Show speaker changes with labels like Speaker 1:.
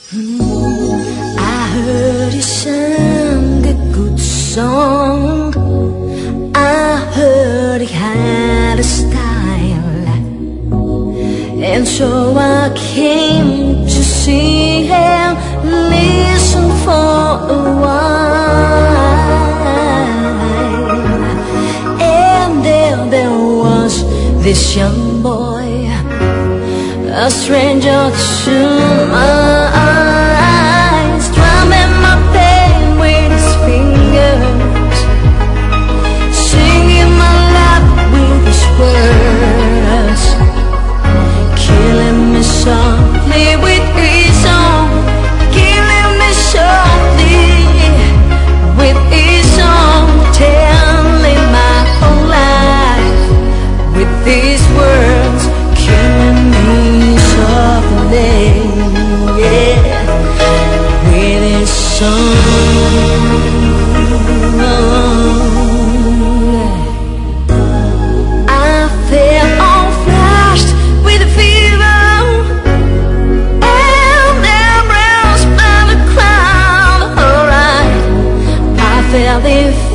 Speaker 1: I heard he sang a good song. I heard he had a style, and so I came to see him, listen for a while. And there was this young boy, a stranger to my eyes, drumming my pain with his fingers, singing my life with his words, killing me softly with his song, killing me softly with his song, telling my whole life with these words, killing me softly, yeah, with his song. I fell all flushed with a fever, and there browsed by the crowd, alright, I felt it